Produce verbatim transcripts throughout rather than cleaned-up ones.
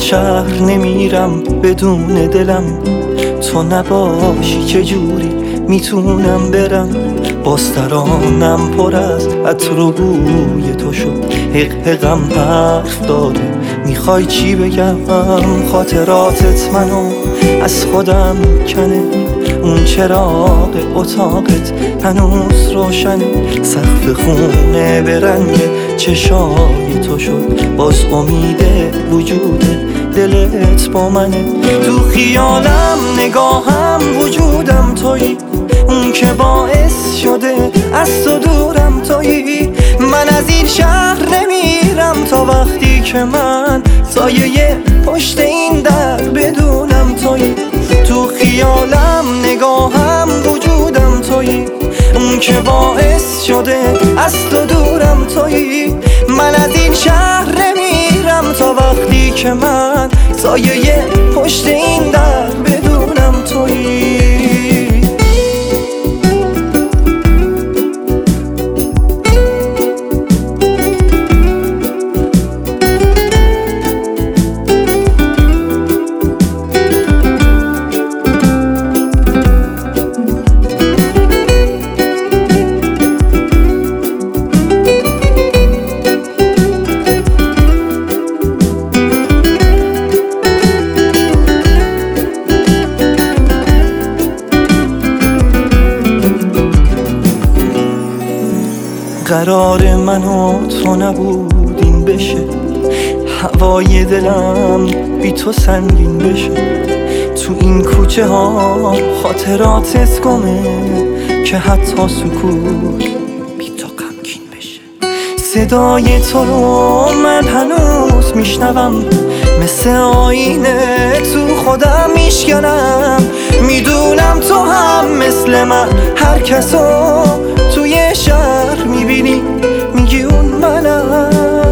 شهر نمیرم بدون دلم، تو نباشی چجوری میتونم برم. باسترانم پر از عطر و بوی تو شد، حق حقم حرف داره میخوای چی بگم. خاطراتت منو از خودم کنه، اون چراغ اتاقت هنوز روشنه. سقف خونه به رنگ چشای تو شد، باز امید وجود دلت با منه. تو خیالم نگاهم وجودم تویی، اون که باعث شده از تو دورم تویی. من از این شهر نمیرم تا وقتی که من سایه پشت این در بدونم تویی. تو خیالم نگاهم وجودم تویی، اون که باعث شده از تو دورم تویی. من از این شهر نمیرم تا وقتی که من سایه پشت این در بدونم تویی. قرار من و تو نبود این بشه، هوای دلم بی تو سنگین بشه. تو این کوچه ها خاطراتت گمه که حتی سکوت بی تو غمگین بشه. صدای تو رو من هنوز میشنوم، مثل آینه تو خودم میشکنم. میدونم تو هم مثل من هر کسو توی شهر میبینی میگی اون منم.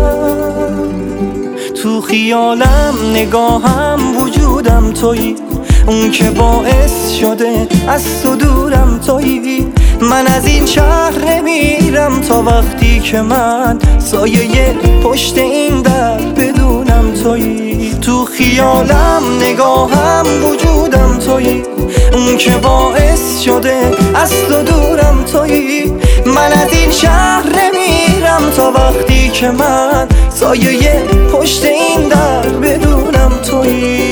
تو خیالم نگاهم وجودم تویی، اون که باعث شده از تو دورم تویی. من از این شهر نمیرم تا وقتی که من سایه پشت این در بدونم تویی. تو خیالم نگاهم وجودم تویی، اون که باعث شده از تو دورم تویی. من از این شهر نمیرم تا وقتی که من سایه پشت این در بدونم تویی.